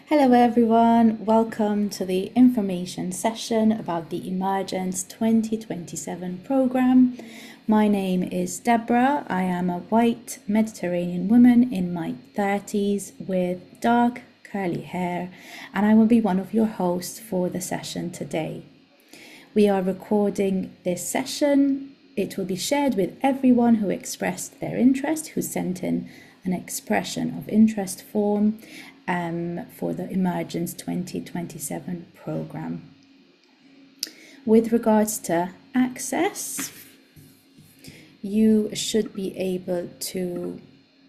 Hello everyone, welcome to the information session about the Emergence 2027 programme. My name is Deborah. I am a white Mediterranean woman in my 30s with dark curly hair, and I will be one of your hosts for the session today. We are recording this session. It will be shared with everyone who expressed their interest, who sent in an expression of interest form for the Emergence 2027 programme. With regards to access, you should be able to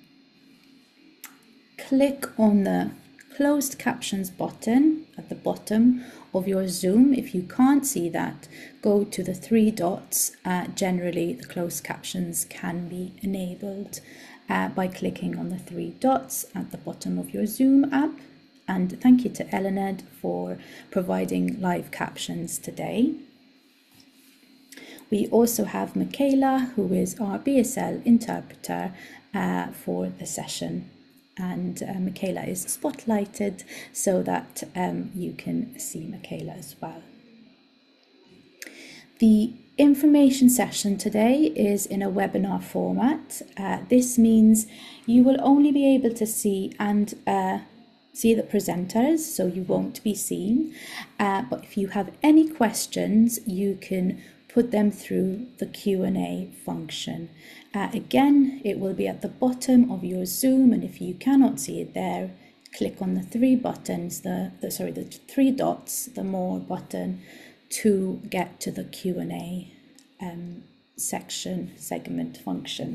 click on the closed captions button at the bottom of your Zoom. If you can't see that, go to the three dots. Generally, the closed captions can be enabled by clicking on the three dots at the bottom of your Zoom app. And thank you to Elened for providing live captions today. We also have Michaela, who is our BSL interpreter for the session. And Michaela is spotlighted so that you can see Michaela as well. The information session today is in a webinar format. This means you will only be able to see the presenters, so you won't be seen. But if you have any questions, you can put them through the Q&A function. Again, it will be at the bottom of your Zoom, and if you cannot see it there, click on the three buttons, the three dots, the more button, to get to the Q&A segment function.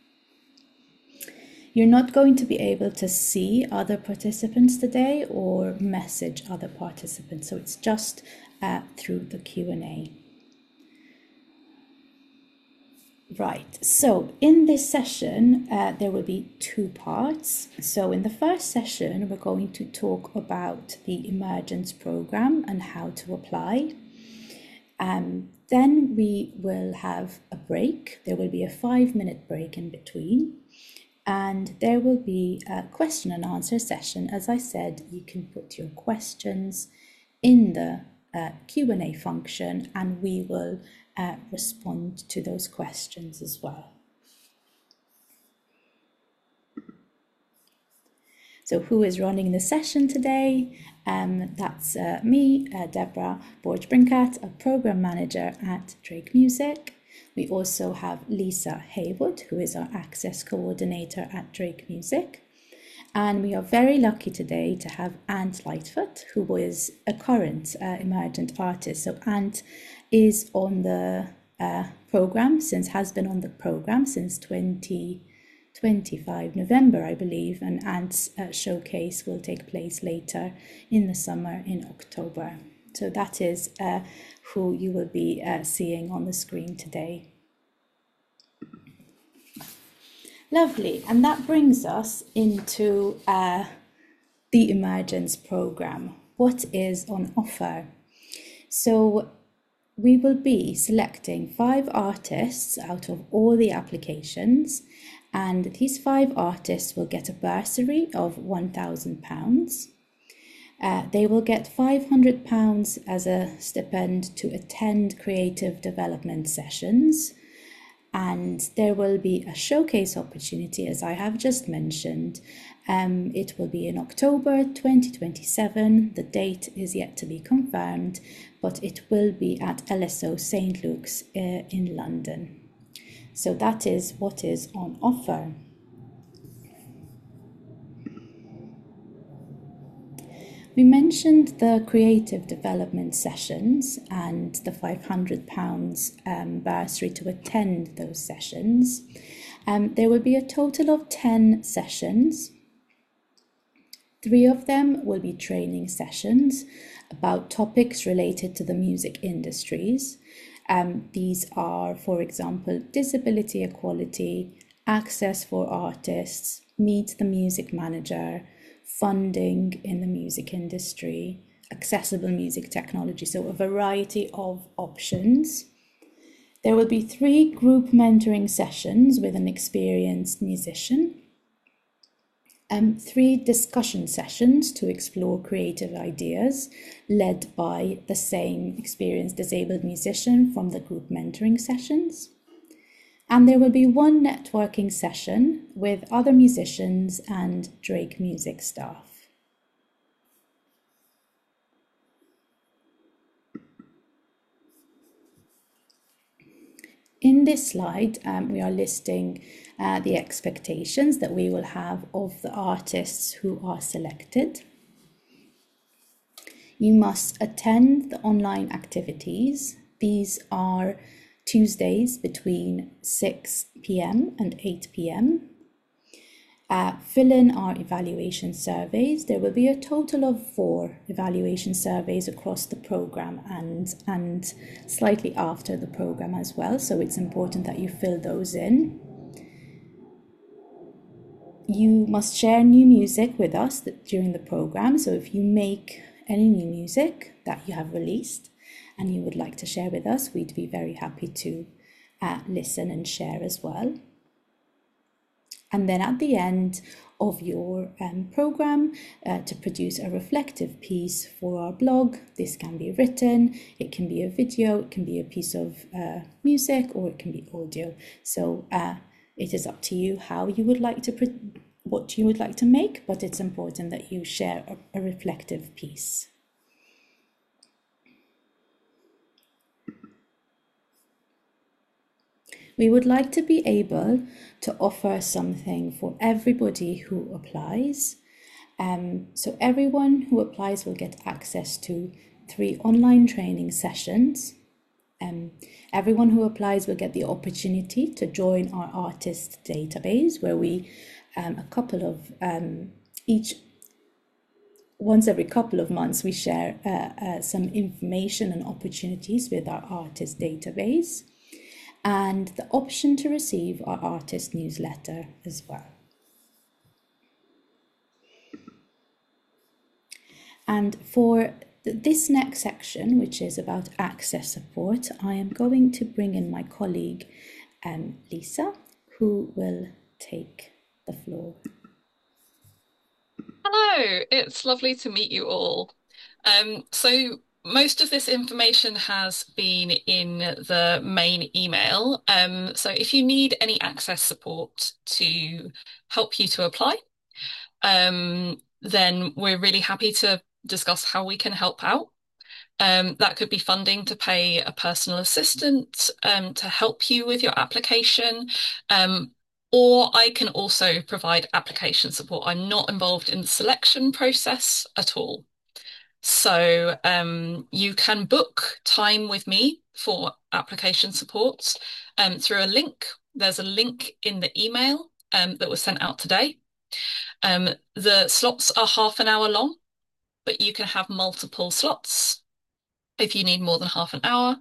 You're not going to be able to see other participants today or message other participants, so it's just through the Q&A. Right, so in this session, there will be two parts. So in the first session, we're going to talk about the Emergence programme and how to apply. Then we will have a break. There will be a 5-minute break in between. And there will be a question and answer session. As I said, you can put your questions in the Q&A function, and we will respond to those questions as well. So who is running the session today? That's me, Deborah Borge-Brinkat, a program manager at Drake Music. We also have Lisa Haywood, who is our access coordinator at Drake Music. And we are very lucky today to have Ant Lightfoot, who is a current emergent artist. So Ant is on the program, has been on the program since 2025 November, I believe, and Ant's showcase will take place later in the summer in October. So that is who you will be seeing on the screen today. Lovely, and that brings us into the Emergence programme. What is on offer? So we will be selecting 5 artists out of all the applications, and these 5 artists will get a bursary of £1,000. They will get £500 as a stipend to attend creative development sessions, and there will be a showcase opportunity, as I have just mentioned. It will be in October 2027. The date is yet to be confirmed, but it will be at LSO St. Luke's in London. So that is what is on offer. We mentioned the creative development sessions and the £500 bursary to attend those sessions. There will be a total of 10 sessions. 3 of them will be training sessions about topics related to the music industries. These are, for example, disability equality, access for artists, meet the music manager, funding in the music industry, accessible music technology, so a variety of options. There will be 3 group mentoring sessions with an experienced musician. 3 discussion sessions to explore creative ideas, led by the same experienced disabled musician from the group mentoring sessions. And there will be 1 networking session with other musicians and Drake Music staff. In this slide, we are listing the expectations that we will have of the artists who are selected. You must attend the online activities. These are Tuesdays between 6 p.m. and 8 p.m. Fill in our evaluation surveys. There will be a total of 4 evaluation surveys across the programme and slightly after the programme as well, so it's important that you fill those in. You must share new music with us during the programme, so if you make any new music that you have released and you would like to share with us, we'd be very happy to listen and share as well. And then at the end of your programme, to produce a reflective piece for our blog. This can be written, it can be a video, it can be a piece of music, or it can be audio. So it is up to you how you would like to, what you would like to make, but it's important that you share a reflective piece. We would like to be able to offer something for everybody who applies. So everyone who applies will get access to 3 online training sessions. Everyone who applies will get the opportunity to join our artist database, where we once every couple of months we share some information and opportunities with our artist database, and the option to receive our artist newsletter as well. And for this next section, which is about access support, I am going to bring in my colleague Lisa, who will take the floor. Hello, it's lovely to meet you all. So most of this information has been in the main email. So if you need any access support to help you to apply, then we're really happy to discuss how we can help out. That could be funding to pay a personal assistant to help you with your application. Or I can also provide application support. I'm not involved in the selection process at all. So you can book time with me for application support through a link. There's a link in the email that was sent out today. The slots are half an hour long, but you can have multiple slots if you need more than half an hour.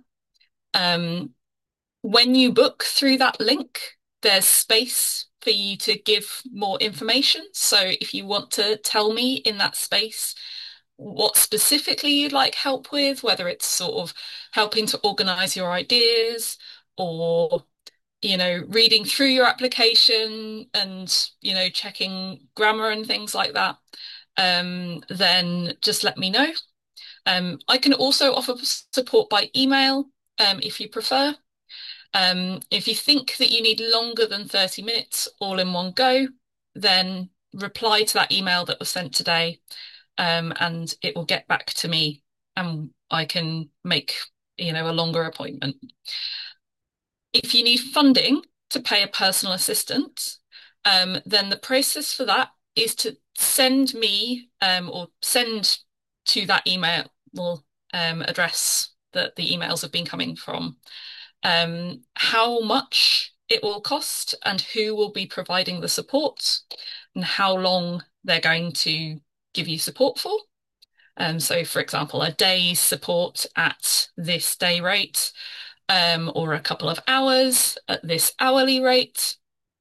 When you book through that link, there's space for you to give more information. So if you want to tell me in that space what specifically you'd like help with, whether it's sort of helping to organize your ideas or, reading through your application and, checking grammar and things like that, then just let me know. I can also offer support by email, if you prefer. If you think that you need longer than 30 minutes all in one go, then reply to that email that was sent today, and it will get back to me and I can make, a longer appointment. If you need funding to pay a personal assistant, then the process for that is to send me or send to that email address that the emails have been coming from, how much it will cost and who will be providing the support and how long they're going to give you support for. So, for example, a day's support at this day rate, or a couple of hours at this hourly rate.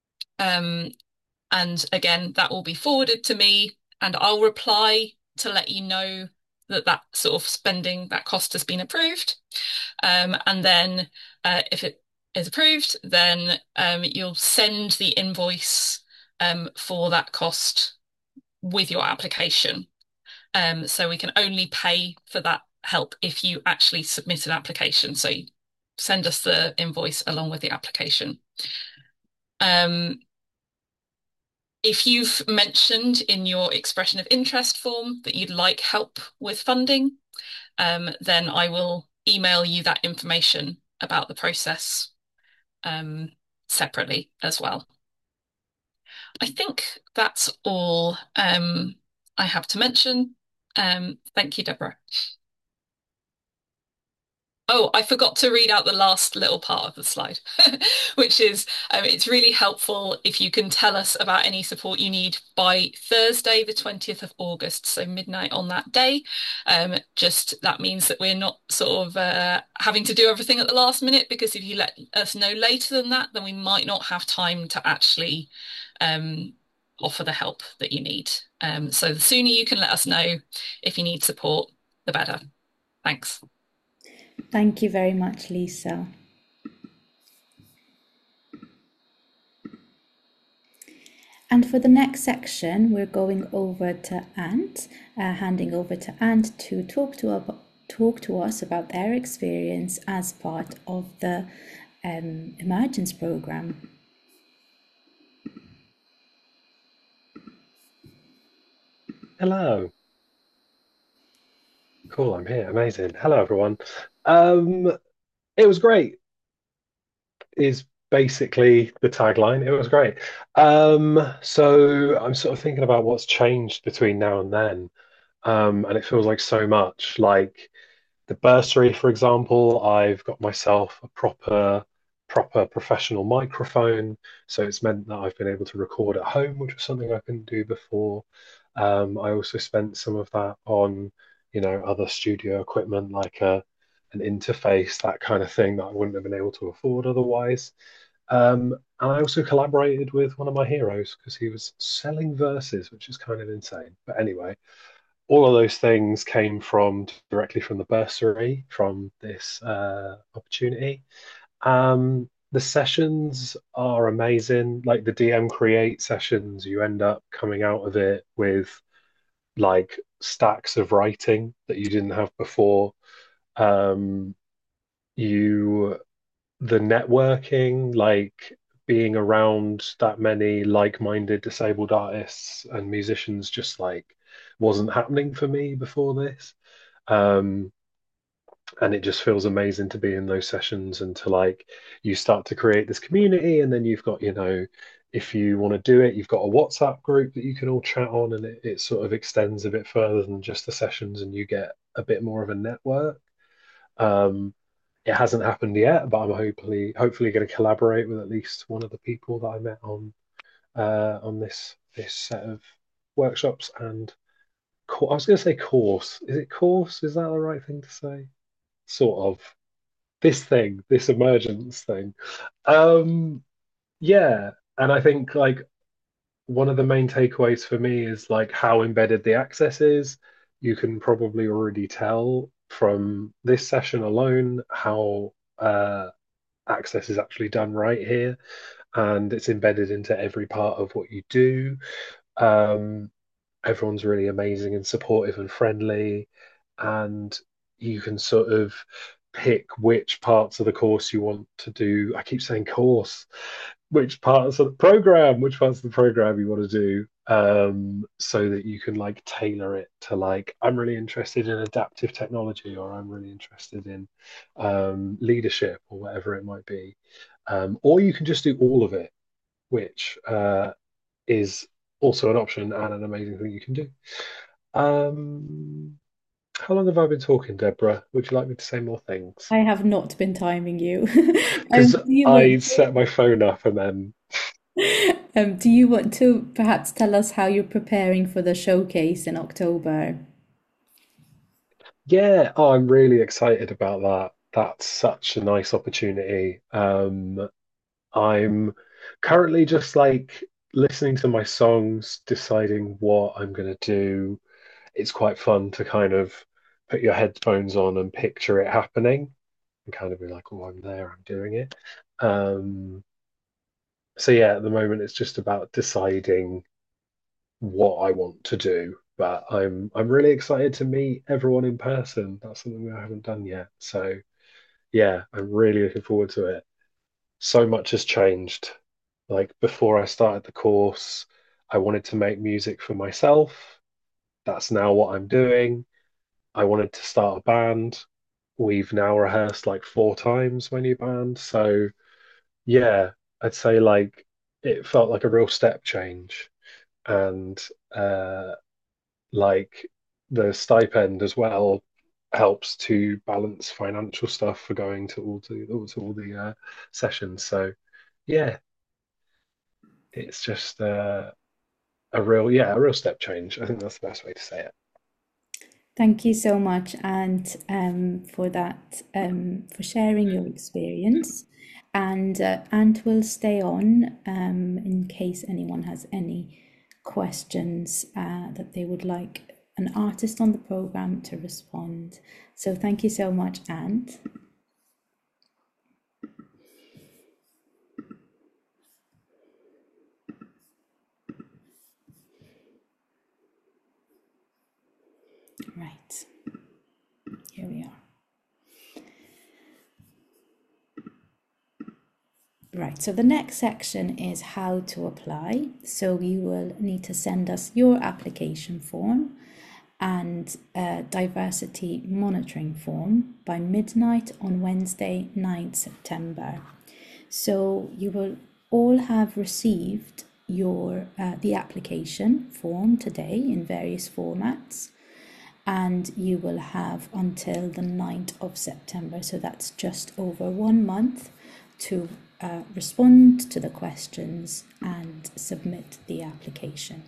And again, that will be forwarded to me and I'll reply to let you know that that sort of spending, that cost has been approved. And then if it is approved, then you'll send the invoice for that cost with your application. So we can only pay for that help if you actually submit an application. So you send us the invoice along with the application. Um, if you've mentioned in your expression of interest form that you'd like help with funding, then I will email you that information about the process um, separately as well. I think that's all I have to mention. Thank you, Deborah. Oh, I forgot to read out the last little part of the slide, which is it's really helpful if you can tell us about any support you need by Thursday, the 20th of August, so midnight on that day. Just that means that we're not sort of having to do everything at the last minute, because if you let us know later than that, then we might not have time to actually um, offer the help that you need. So the sooner you can let us know if you need support, the better. Thanks. Thank you very much, Lisa. And for the next section, we're going over to Ant, handing over to Ant to talk to us about their experience as part of the Emergence program. Hello. Cool, I'm here. Amazing. Hello, everyone. Um, it was great, is basically the tagline. It was great. So I'm sort of thinking about what's changed between now and then. And it feels like so much. Like the bursary, for example, I've got myself a proper professional microphone. So it's meant that I've been able to record at home, which was something I couldn't do before. I also spent some of that on, other studio equipment like an interface, that kind of thing that I wouldn't have been able to afford otherwise. And I also collaborated with one of my heroes because he was selling verses, which is kind of insane. But anyway, all of those things came from directly from the bursary from this opportunity. The sessions are amazing. Like the DM Create sessions, you end up coming out of it with like stacks of writing that you didn't have before. Um, you the networking, like being around that many like-minded disabled artists and musicians, just like wasn't happening for me before this. Um, and it just feels amazing to be in those sessions and to like you start to create this community, and then you've got, if you want to do it, you've got a WhatsApp group that you can all chat on, and it sort of extends a bit further than just the sessions, and you get a bit more of a network. Um, it hasn't happened yet, but I'm hopefully going to collaborate with at least one of the people that I met on this set of workshops and I was going to say course. Is it course? Is that the right thing to say? Sort of this emergence thing. Um, yeah, and I think like one of the main takeaways for me is like how embedded the access is. You can probably already tell from this session alone how access is actually done right here, and it's embedded into every part of what you do. Um, Everyone's really amazing and supportive and friendly, and you can sort of pick which parts of the course you want to do. I keep saying course, which parts of the program you want to do, so that you can like tailor it to like, I'm really interested in adaptive technology, or I'm really interested in leadership, or whatever it might be. Or you can just do all of it, which is also an option and an amazing thing you can do. Um, how long have I been talking, Deborah? Would you like me to say more things? I have not been timing you. Because Do you I want set my phone up and then, do you want to perhaps tell us how you're preparing for the showcase in October? yeah, oh, I'm really excited about that. That's such a nice opportunity. I'm currently just like listening to my songs, deciding what I'm going to do. It's quite fun to kind of put your headphones on and picture it happening and kind of be like, oh, I'm there, I'm doing it. So yeah, at the moment it's just about deciding what I want to do. But I'm really excited to meet everyone in person. That's something we haven't done yet. So yeah, I'm really looking forward to it. So much has changed. Like before I started the course, I wanted to make music for myself. That's now what I'm doing. I wanted to start a band. We've now rehearsed like 4 times my new band. So yeah, I'd say like it felt like a real step change. And like the stipend as well helps to balance financial stuff for going to all the sessions. So yeah, it's just a real step change. I think that's the best way to say it. Thank you so much, and for that, for sharing your experience. And Ant will stay on in case anyone has any questions that they would like an artist on the program to respond. So thank you so much, Ant. Right, here we are. Right, so the next section is how to apply. So you will need to send us your application form and a diversity monitoring form by midnight on Wednesday, 9th September. So you will all have received your the application form today in various formats, and you will have until the 9th of September, so that's just over 1 month, to respond to the questions and submit the application.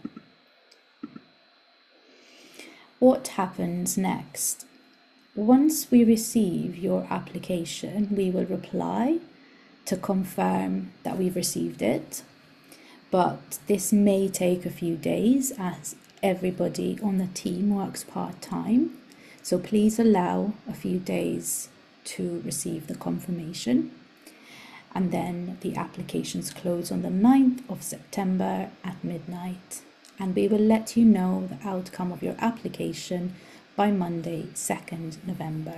What happens next? Once we receive your application, we will reply to confirm that we've received it, but this may take a few days as everybody on the team works part-time, so please allow a few days to receive the confirmation. And then the applications close on the 9th of September at midnight, and we will let you know the outcome of your application by Monday, 2nd November.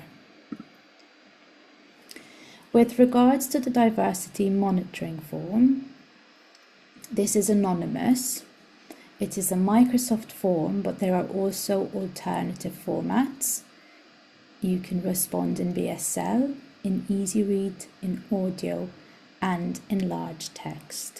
With regards to the diversity monitoring form, this is anonymous. It is a Microsoft form, but there are also alternative formats. You can respond in BSL, in Easy Read, in audio, and in large text.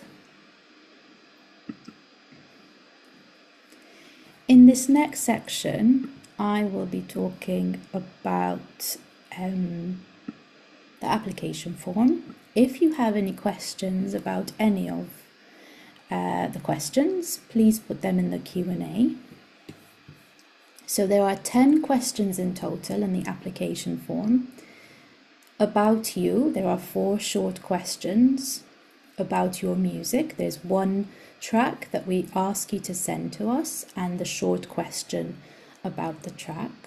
In this next section, I will be talking about the application form. If you have any questions about any of the questions, please put them in the Q&A. So there are 10 questions in total in the application form. About you, there are 4 short questions. About your music, there's 1 track that we ask you to send to us, and the short question about the track.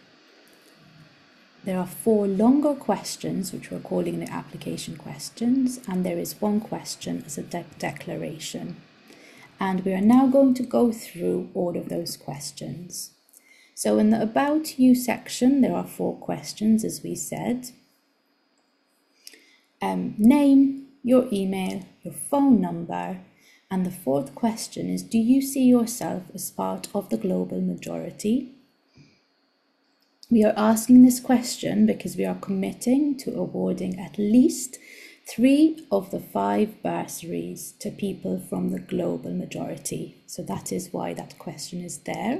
There are 4 longer questions, which we're calling the application questions, and there is 1 question as a declaration. And we are now going to go through all of those questions. So in the About You section, there are 4 questions, as we said. Name, your email, your phone number, and the 4th question is, do you see yourself as part of the global majority? We are asking this question because we are committing to awarding at least 3 of the 5 bursaries to people from the global majority. So that is why that question is there.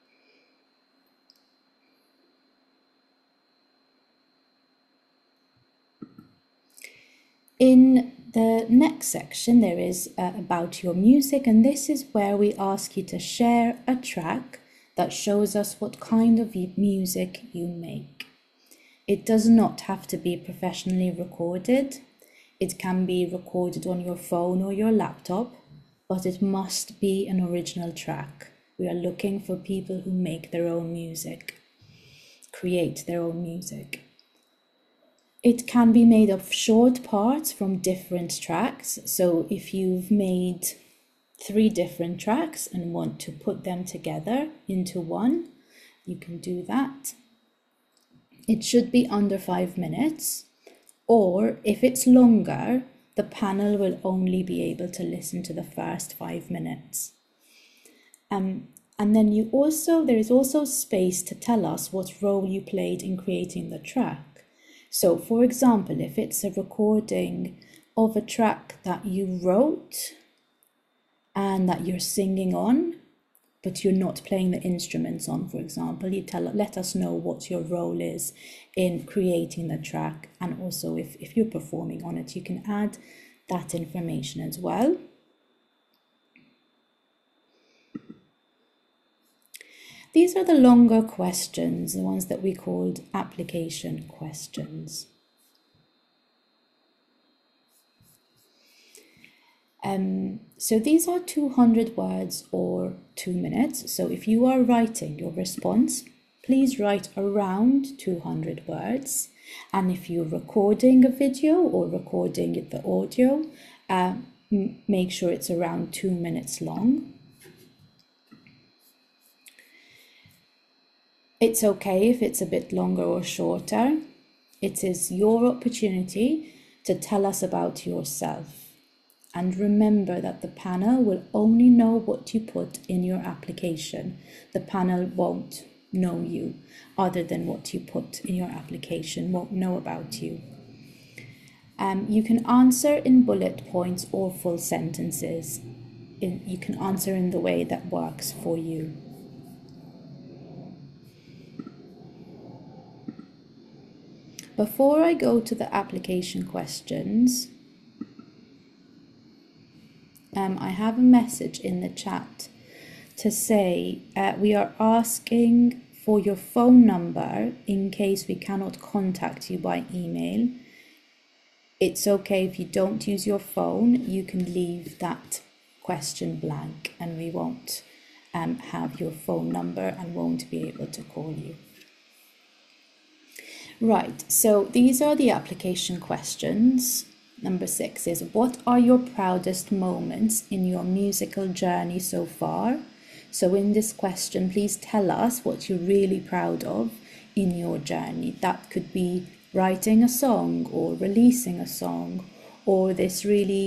In the next section, there is about your music, and this is where we ask you to share a track that shows us what kind of music you make. It does not have to be professionally recorded. It can be recorded on your phone or your laptop, but it must be an original track. We are looking for people who make their own music, create their own music. It can be made of short parts from different tracks. So if you've made 3 different tracks and want to put them together into one, you can do that. It should be under 5 minutes, or if it's longer, the panel will only be able to listen to the first 5 minutes. And then there is also space to tell us what role you played in creating the track. So for example, if it's a recording of a track that you wrote and that you're singing on, but you're not playing the instruments on, for example, let us know what your role is in creating the track. And also if you're performing on it, you can add that information as well. These are the longer questions, the ones that we called application questions. So these are 200 words or 2 minutes. So if you are writing your response, please write around 200 words. And if you're recording a video or recording the audio, make sure it's around 2 minutes long. It's okay if it's a bit longer or shorter. It is your opportunity to tell us about yourself. And remember that the panel will only know what you put in your application. The panel won't know you other than what you put in your application, won't know about you. You can answer in bullet points or full sentences. You can answer in the way that works for you. Before I go to the application questions, I have a message in the chat to say we are asking for your phone number in case we cannot contact you by email. It's okay if you don't use your phone, you can leave that question blank and we won't have your phone number and won't be able to call you. Right, so these are the application questions. Number 6 is, what are your proudest moments in your musical journey so far? So in this question, please tell us what you're really proud of in your journey. That could be writing a song or releasing a song, or this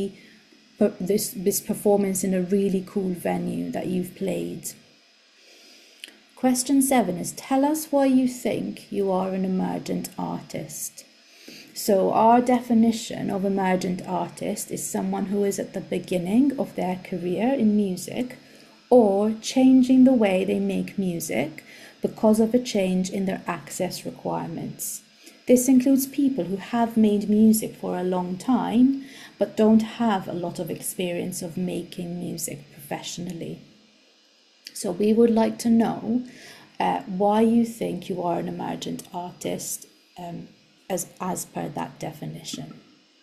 performance in a really cool venue that you've played. Question 7 is, tell us why you think you are an emergent artist. So our definition of emergent artist is someone who is at the beginning of their career in music or changing the way they make music because of a change in their access requirements. This includes people who have made music for a long time but don't have a lot of experience of making music professionally. So we would like to know why you think you are an emergent artist as per that definition.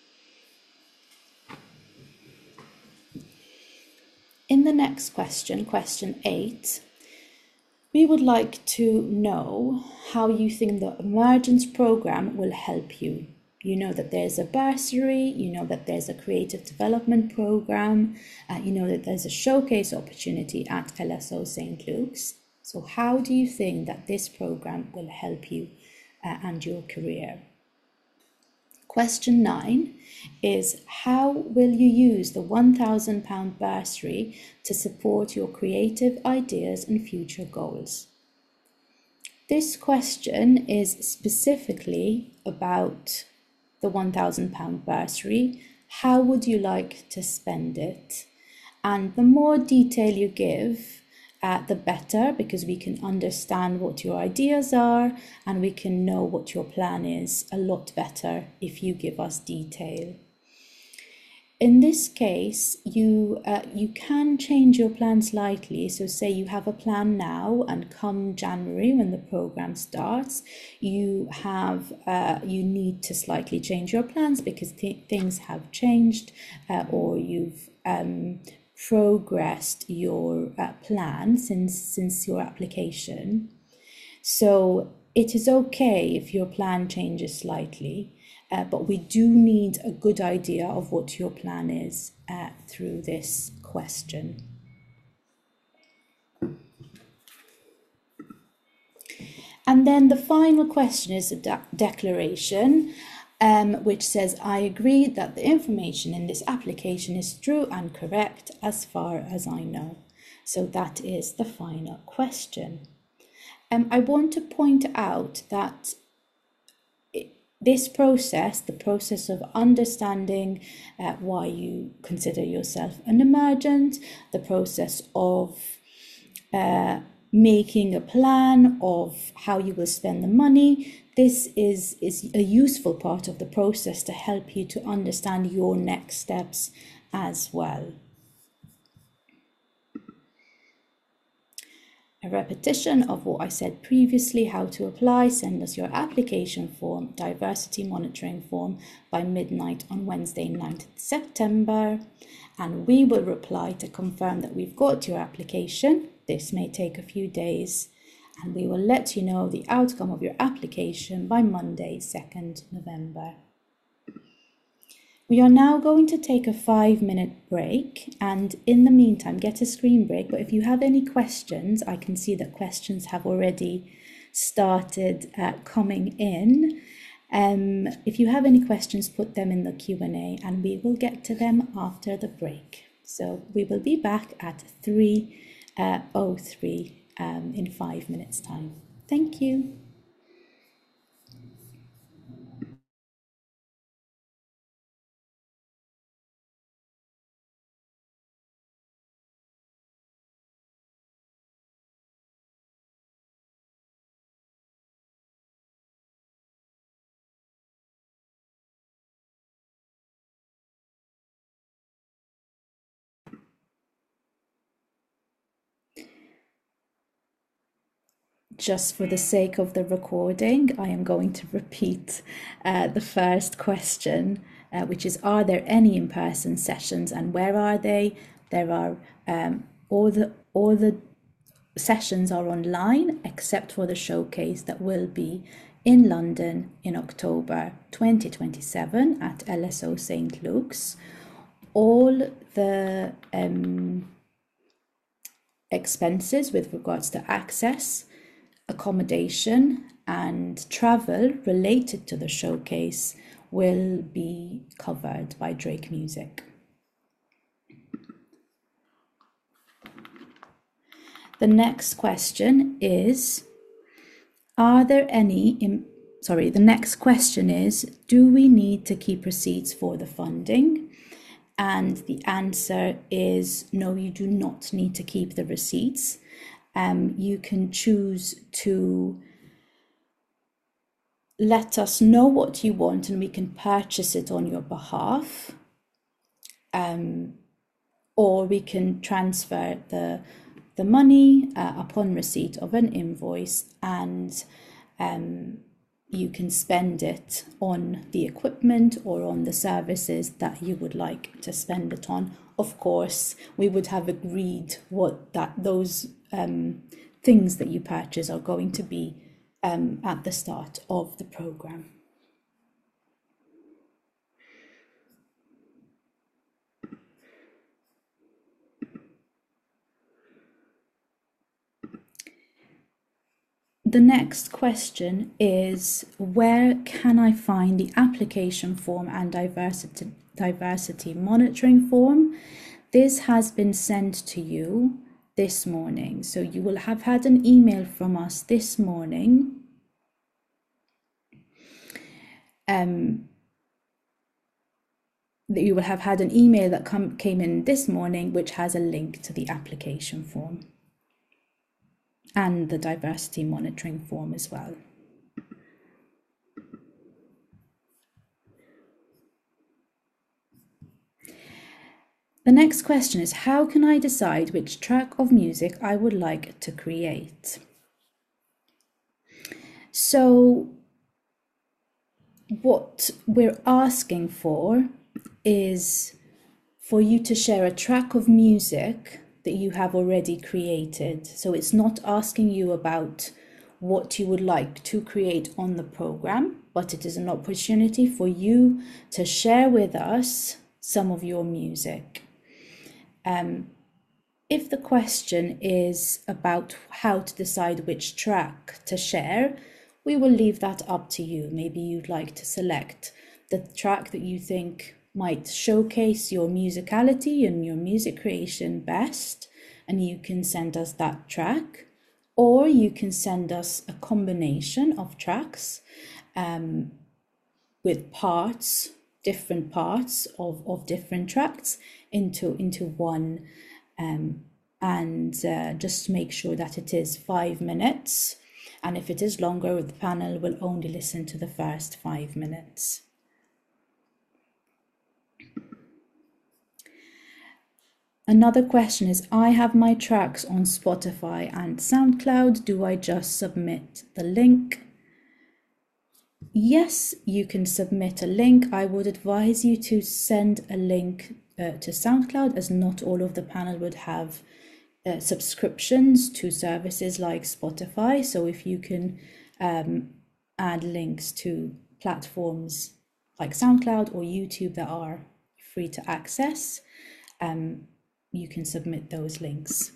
In the next question, question 8, we would like to know how you think the Emergence program will help you. You know that there's a bursary, you know that there's a creative development program, you know that there's a showcase opportunity at LSO St. Luke's. So how do you think that this program will help you and your career? Question 9 is, how will you use the £1,000 bursary to support your creative ideas and future goals? This question is specifically about the £1,000 bursary. How would you like to spend it? And the more detail you give, the better, because we can understand what your ideas are and we can know what your plan is a lot better if you give us detail. In this case, you can change your plan slightly. So say you have a plan now, and come January when the program starts, you need to slightly change your plans because things have changed, or you've progressed your plan since your application. So it is okay if your plan changes slightly, but we do need a good idea of what your plan is through this question. And then the final question is a declaration, which says, I agree that the information in this application is true and correct as far as I know. So that is the final question. I want to point out that this process, the process of understanding why you consider yourself an emergent, the process of making a plan of how you will spend the money, this is a useful part of the process to help you to understand your next steps as well. A repetition of what I said previously, how to apply: send us your application form, diversity monitoring form, by midnight on Wednesday, 9th September, and we will reply to confirm that we've got your application. This may take a few days, and we will let you know the outcome of your application by Monday, 2nd November. We are now going to take a 5-minute break, and in the meantime get a screen break. But if you have any questions, I can see that questions have already started coming in. If you have any questions, put them in the Q&A and we will get to them after the break. So we will be back at 3:03 in 5 minutes time. Thank you. Just for the sake of the recording, I am going to repeat the first question, which is, are there any in-person sessions and where are they? There are all the sessions are online except for the showcase that will be in London in October 2027 at LSO St. Luke's. All the expenses with regards to access, accommodation and travel related to the showcase will be covered by Drake Music. The next question is, the next question is, do we need to keep receipts for the funding? And the answer is no, you do not need to keep the receipts. You can choose to let us know what you want and we can purchase it on your behalf, or we can transfer the money upon receipt of an invoice, and you can spend it on the equipment or on the services that you would like to spend it on. Of course, we would have agreed what those things that you purchase are going to be at the start of the program. The next question is, where can I find the application form and diversity monitoring form? This has been sent to you this morning. So you will have had an email from us this morning. You will have had an email that came in this morning, which has a link to the application form and the diversity monitoring form as well. The next question is, how can I decide which track of music I would like to create? So what we're asking for is for you to share a track of music that you have already created. So it's not asking you about what you would like to create on the program, but it is an opportunity for you to share with us some of your music. If the question is about how to decide which track to share, we will leave that up to you. Maybe you'd like to select the track that you think might showcase your musicality and your music creation best, and you can send us that track. Or you can send us a combination of tracks with parts, different parts of different tracks into one, and just make sure that it is 5 minutes. And if it is longer, the panel will only listen to the first 5 minutes. Another question is, I have my tracks on Spotify and SoundCloud. Do I just submit the link? Yes, you can submit a link. I would advise you to send a link to SoundCloud, as not all of the panel would have subscriptions to services like Spotify. So if you can add links to platforms like SoundCloud or YouTube that are free to access, you can submit those links.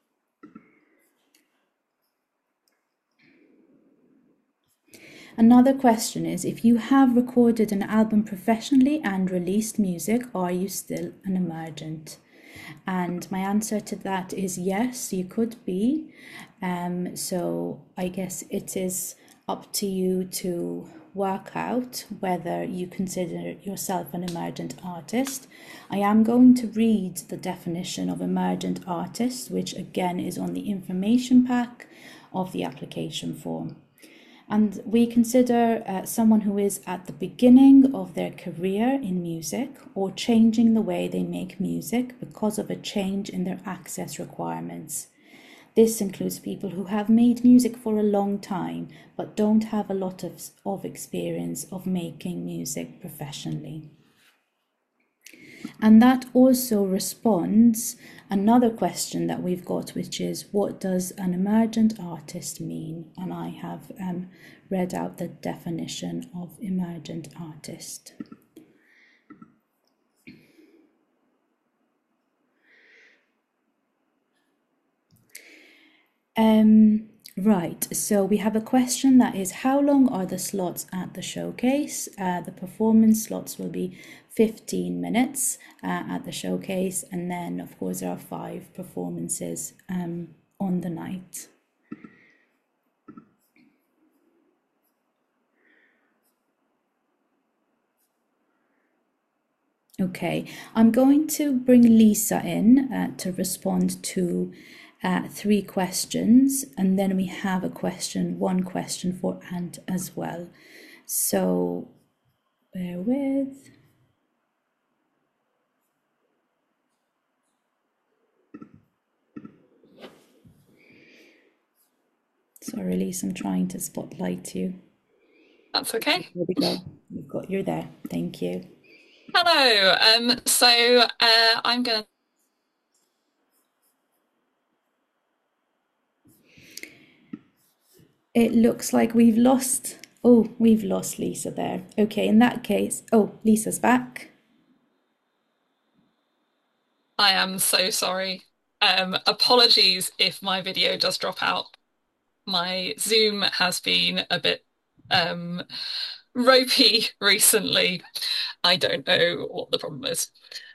Another question is, if you have recorded an album professionally and released music, are you still an emergent? And my answer to that is yes, you could be. So I guess it is up to you to work out whether you consider yourself an emergent artist. I am going to read the definition of emergent artist, which again is on the information pack of the application form. And we consider someone who is at the beginning of their career in music or changing the way they make music because of a change in their access requirements. This includes people who have made music for a long time but don't have a lot of experience of making music professionally. And that also responds another question that we've got, which is, what does an emergent artist mean? And I have read out the definition of emergent artist. Right, so we have a question that is, how long are the slots at the showcase? The performance slots will be 15 minutes at the showcase, and then of course there are 5 performances on the night. Okay, I'm going to bring Lisa in to respond to 3 questions, and then we have one question for Ant as well. So bear with. Sorry, Lisa, I'm trying to spotlight you. That's okay. There we go. You're there. Thank you. Hello. So I'm going to. It looks like we've lost Lisa there. Okay, in that case, Lisa's back. I am so sorry. Apologies if my video does drop out. My Zoom has been a bit ropey recently. I don't know what the problem is.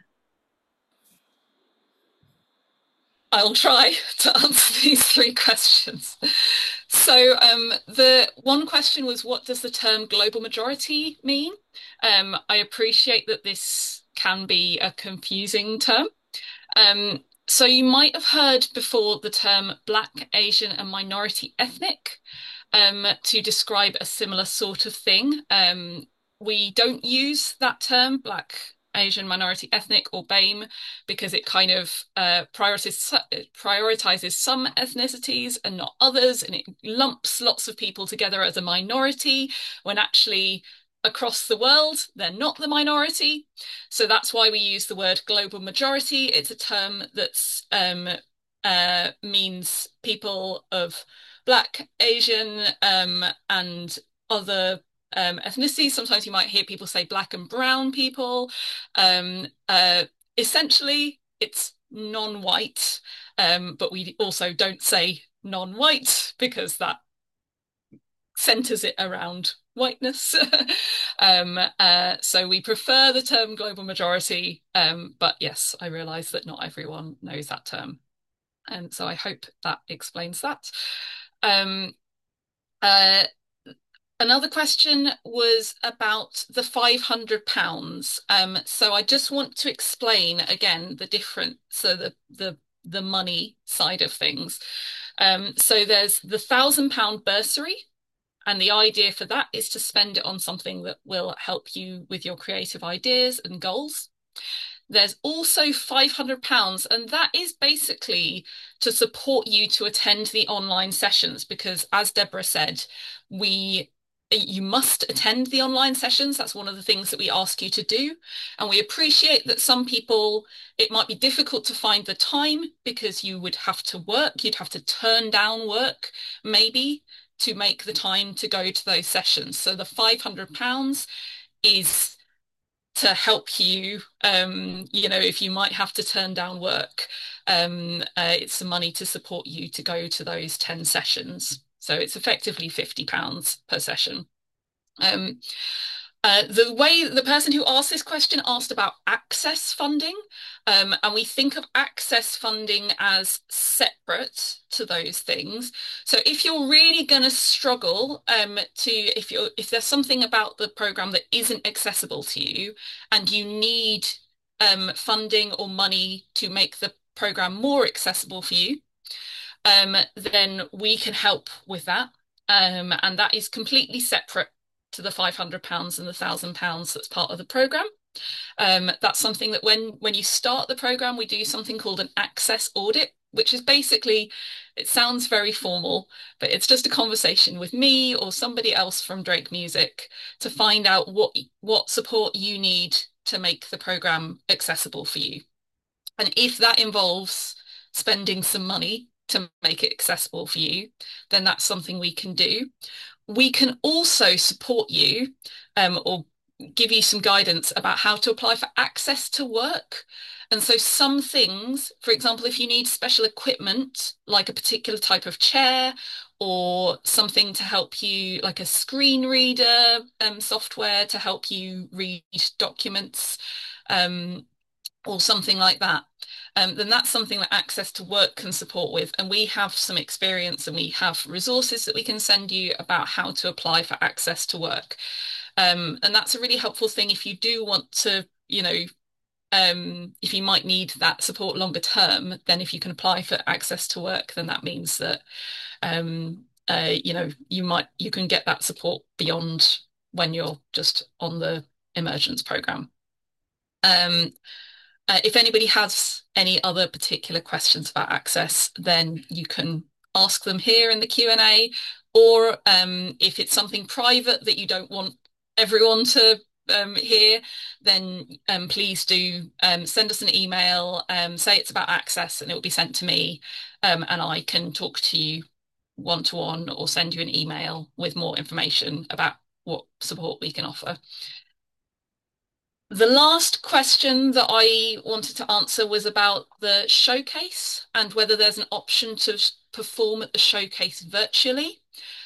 I'll try to answer these 3 questions. So the one question was, what does the term global majority mean? I appreciate that this can be a confusing term. So you might have heard before the term Black, Asian, and minority ethnic to describe a similar sort of thing. We don't use that term, Black, Asian, minority ethnic, or BAME, because it kind of prioritizes some ethnicities and not others, and it lumps lots of people together as a minority when actually across the world they're not the minority. So that's why we use the word global majority. It's a term that's means people of Black, Asian, and other ethnicities. Sometimes you might hear people say Black and brown people. Essentially, it's non-white, but we also don't say non-white because that centers it around whiteness. So we prefer the term global majority, but yes, I realise that not everyone knows that term. And so I hope that explains that. Um, uh, Another question was about the £500. So I just want to explain again the difference, so the money side of things. So there's the £1,000 bursary, and the idea for that is to spend it on something that will help you with your creative ideas and goals. There's also £500, and that is basically to support you to attend the online sessions because, as Deborah said, we you must attend the online sessions. That's one of the things that we ask you to do. And we appreciate that some people, it might be difficult to find the time because you would have to work, you'd have to turn down work, maybe, to make the time to go to those sessions. So the £500 is to help you, if you might have to turn down work, it's the money to support you to go to those 10 sessions. So it's effectively £50 per session. Um, the way the person who asked this question asked about access funding, and we think of access funding as separate to those things. So if you're really going to struggle if there's something about the program that isn't accessible to you and you need funding or money to make the program more accessible for you, then we can help with that. And that is completely separate to the £500 and the £1,000 that's part of the program. That's something that when you start the program, we do something called an access audit, which is basically, it sounds very formal, but it's just a conversation with me or somebody else from Drake Music to find out what support you need to make the program accessible for you. And if that involves spending some money to make it accessible for you, then that's something we can do. We can also support you or give you some guidance about how to apply for access to work. And so some things, for example, if you need special equipment, like a particular type of chair or something to help you, like a screen reader software to help you read documents, or something like that, then that's something that Access to Work can support with. And we have some experience and we have resources that we can send you about how to apply for Access to Work. And that's a really helpful thing if you do want to, if you might need that support longer term, then if you can apply for Access to Work, then that means that, you can get that support beyond when you're just on the emergence program. If anybody has any other particular questions about access, then you can ask them here in the Q&A, or if it's something private that you don't want everyone to hear, then please do send us an email, say it's about access, and it will be sent to me, and I can talk to you one-to-one or send you an email with more information about what support we can offer. The last question that I wanted to answer was about the showcase and whether there's an option to perform at the showcase virtually.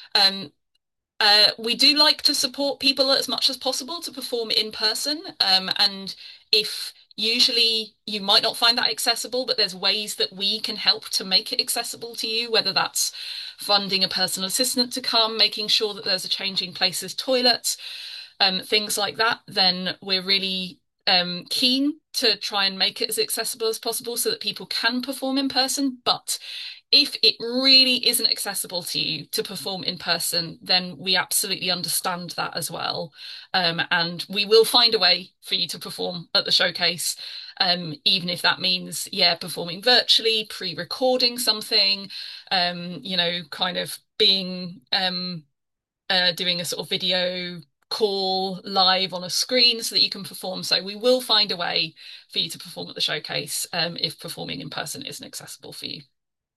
We do like to support people as much as possible to perform in person. And if usually you might not find that accessible, but there's ways that we can help to make it accessible to you, whether that's funding a personal assistant to come, making sure that there's a changing places toilet, things like that, then we're really keen to try and make it as accessible as possible so that people can perform in person. But if it really isn't accessible to you to perform in person, then we absolutely understand that as well. And we will find a way for you to perform at the showcase, even if that means, performing virtually, pre-recording something, kind of being doing a sort of video call live on a screen so that you can perform. So we will find a way for you to perform at the showcase if performing in person isn't accessible for you.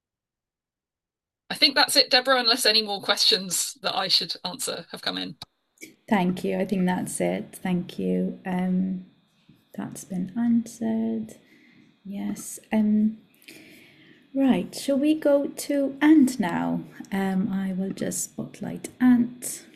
I think that's it, Deborah, unless any more questions that I should answer have come in. Thank you. I think that's it. Thank you. That's been answered. Yes. Right. Shall we go to Ant now? I will just spotlight Ant.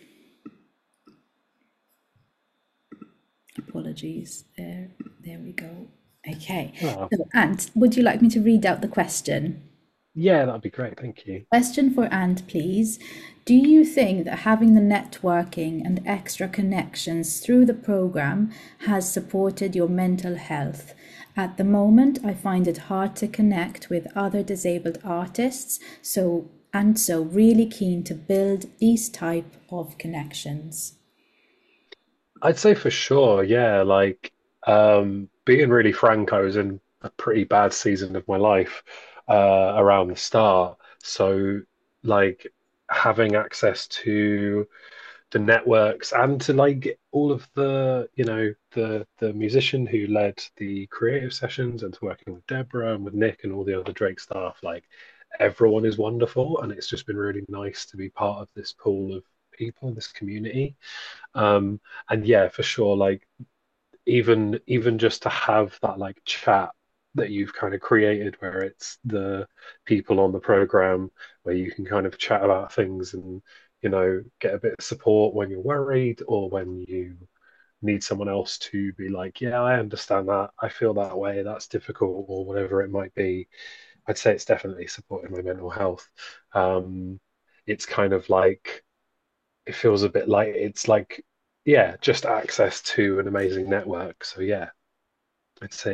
Apologies. There we go. Okay. Oh, So, Ant, would you like me to read out the question? yeah, that'd be great. Thank you. Question for Ant, please. Do you think that having the networking and extra connections through the program has supported your mental health? At the moment, I find it hard to connect with other disabled artists, so really keen to build these type of connections. I'd say for sure, yeah. Being really frank, I was in a pretty bad season of my life around the start. So, like, having access to the networks and to like all of the musician who led the creative sessions and to working with Deborah and with Nick and all the other Drake staff, like everyone is wonderful, and it's just been really nice to be part of this pool of people, this community. Um, and yeah, for sure, like even just to have that like chat that you've kind of created where it's the people on the program where you can kind of chat about things and get a bit of support when you're worried or when you need someone else to be like, yeah, I understand that, I feel that way, that's difficult, or whatever it might be. I'd say it's definitely supported my mental health. It's kind of like it feels a bit like it's like, yeah, just access to an amazing network. So yeah, I'd say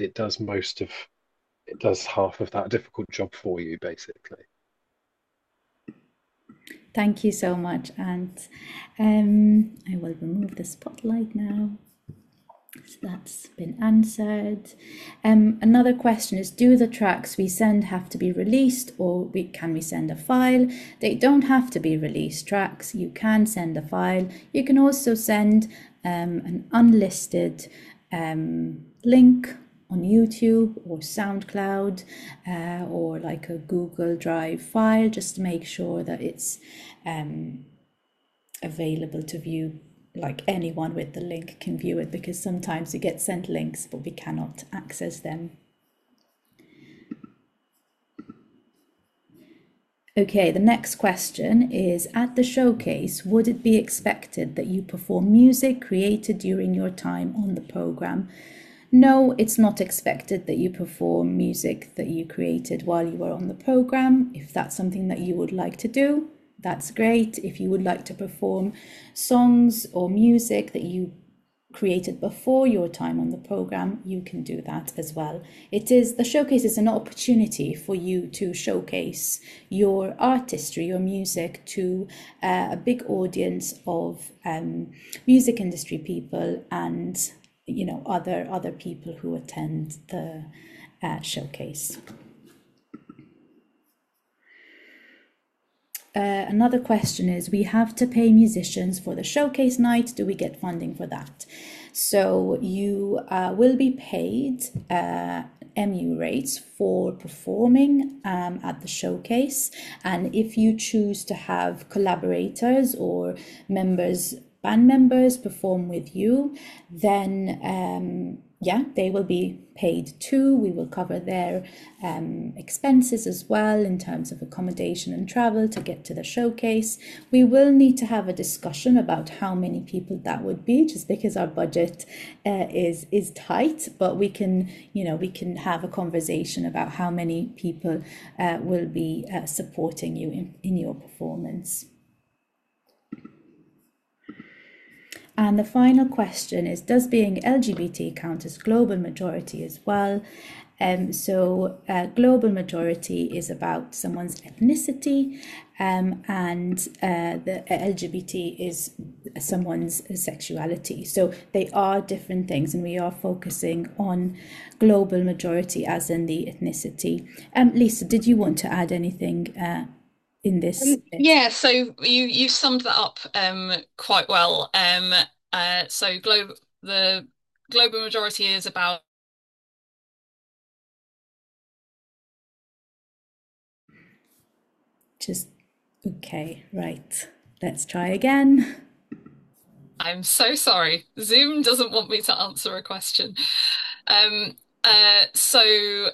it does half of that difficult job for you basically. Thank you so much, Ant. I will remove the spotlight now. So that's been answered. Another question is, do the tracks we send have to be released, or can we send a file? They don't have to be released tracks. You can send a file. You can also send an unlisted link on YouTube or SoundCloud or like a Google Drive file, just to make sure that it's available to view, like anyone with the link can view it, because sometimes we get sent links but we cannot access them. Okay, the next question is, at the showcase, would it be expected that you perform music created during your time on the program? No, it's not expected that you perform music that you created while you were on the program. If that's something that you would like to do, that's great. If you would like to perform songs or music that you created before your time on the program, you can do that as well. The showcase is an opportunity for you to showcase your artistry, your music, to a big audience of music industry people and other people who attend the showcase. Another question is, we have to pay musicians for the showcase night. Do we get funding for that? So you will be paid MU rates for performing at the showcase. And if you choose to have collaborators or band members perform with you, then yeah, they will be paid too. We will cover their expenses as well in terms of accommodation and travel to get to the showcase. We will need to have a discussion about how many people that would be, just because our budget is tight. But we can have a conversation about how many people will be supporting you in your performance. And the final question is, does being LGBT count as global majority as well? Global majority is about someone's ethnicity, and the LGBT is someone's sexuality. So they are different things, and we are focusing on global majority as in the ethnicity. Lisa, did you want to add anything in this bit? Yeah, so you summed that up quite well. The global majority is about Just okay, right. Let's try again. I'm so sorry. Zoom doesn't want me to answer a question. So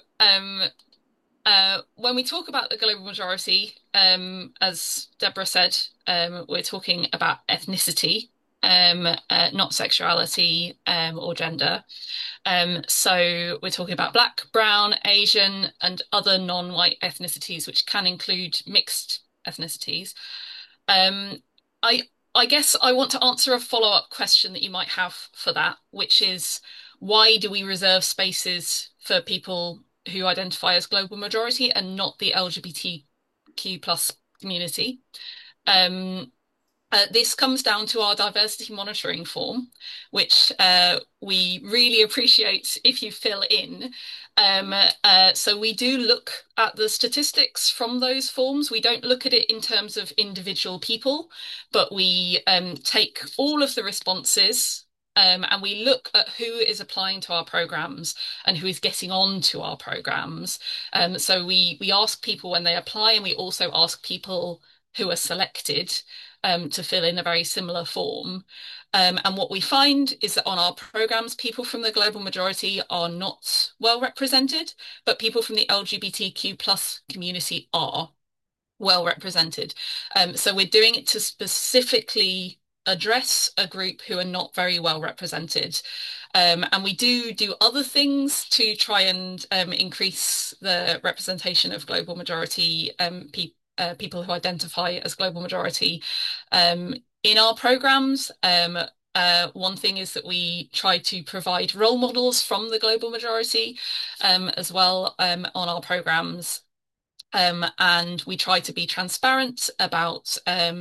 when we talk about the global majority, as Deborah said, we're talking about ethnicity, not sexuality, or gender. So we're talking about Black, Brown, Asian, and other non-white ethnicities, which can include mixed ethnicities. Um, I I guess I want to answer a follow-up question that you might have for that, which is why do we reserve spaces for people who identify as global majority and not the LGBTQ plus community? Um, this comes down to our diversity monitoring form, which we really appreciate if you fill in. So we do look at the statistics from those forms. We don't look at it in terms of individual people, but we take all of the responses and we look at who is applying to our programs and who is getting on to our programs. So we ask people when they apply, and we also ask people who are selected to fill in a very similar form. And what we find is that on our programs, people from the global majority are not well represented, but people from the LGBTQ plus community are well represented. So we're doing it to specifically address a group who are not very well represented. And we do other things to try and increase the representation of global majority people who identify as global majority in our programs. One thing is that we try to provide role models from the global majority as well on our programs. And we try to be transparent about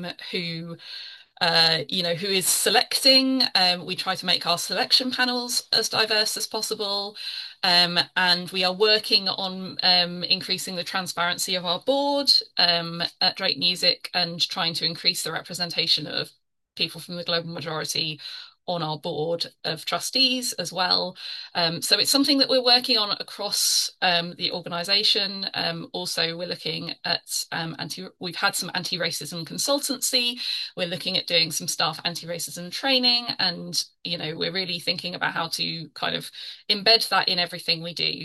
who is selecting. We try to make our selection panels as diverse as possible. And we are working on increasing the transparency of our board at Drake Music and trying to increase the representation of people from the global majority on our board of trustees as well. So it's something that we're working on across the organisation. Also, we're looking at we've had some anti-racism consultancy. We're looking at doing some staff anti-racism training, and we're really thinking about how to kind of embed that in everything we do.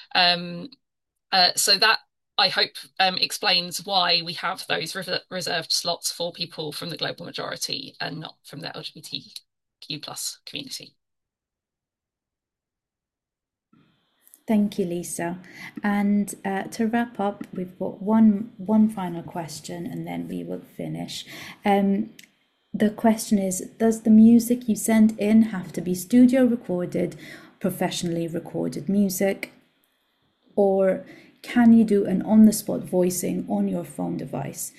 So that I hope explains why we have those reserved slots for people from the global majority and not from the LGBTQ plus community. Thank you, Lisa. And to wrap up, we've got one final question, and then we will finish. The question is, does the music you send in have to be studio recorded, professionally recorded music, or can you do an on-the-spot voicing on your phone device?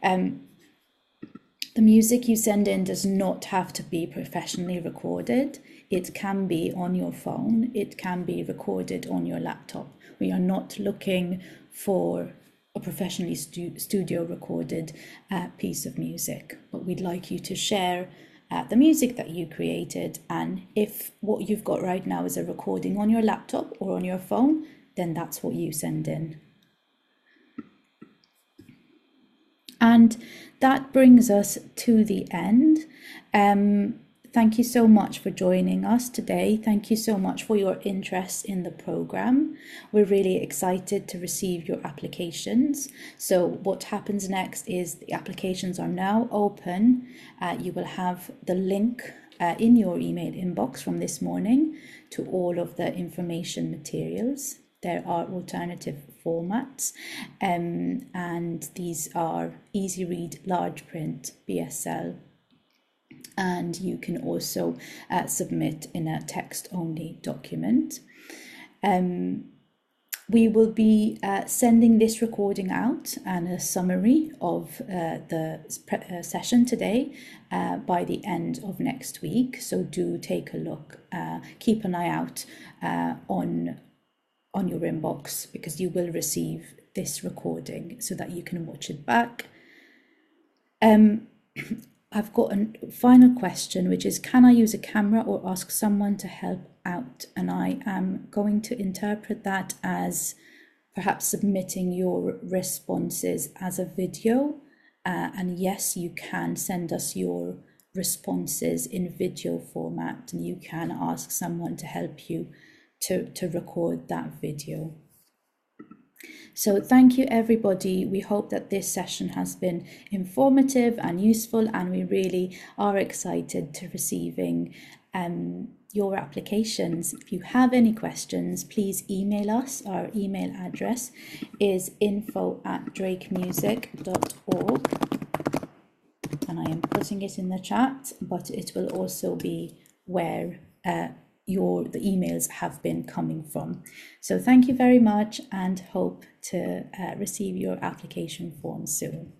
The music you send in does not have to be professionally recorded. It can be on your phone. It can be recorded on your laptop. We are not looking for a professionally studio recorded piece of music, but we'd like you to share the music that you created. And if what you've got right now is a recording on your laptop or on your phone, then that's what you send in. And that brings us to the end. Thank you so much for joining us today. Thank you so much for your interest in the programme. We're really excited to receive your applications. So what happens next is the applications are now open. You will have the link in your email inbox from this morning to all of the information materials. There are alternative formats, and these are easy read, large print, BSL, and you can also submit in a text-only document. We will be sending this recording out and a summary of the session today by the end of next week. So do take a look, keep an eye out on your inbox, because you will receive this recording so that you can watch it back. I've got a final question, which is, can I use a camera or ask someone to help out? And I am going to interpret that as perhaps submitting your responses as a video. And yes, you can send us your responses in video format, and you can ask someone to help you to record that video. So thank you, everybody. We hope that this session has been informative and useful, and we really are excited to receiving your applications. If you have any questions, please email us. Our email address is info@drakemusic.org, and I am putting it in the chat, but it will also be where the emails have been coming from. So thank you very much, and hope to receive your application form soon.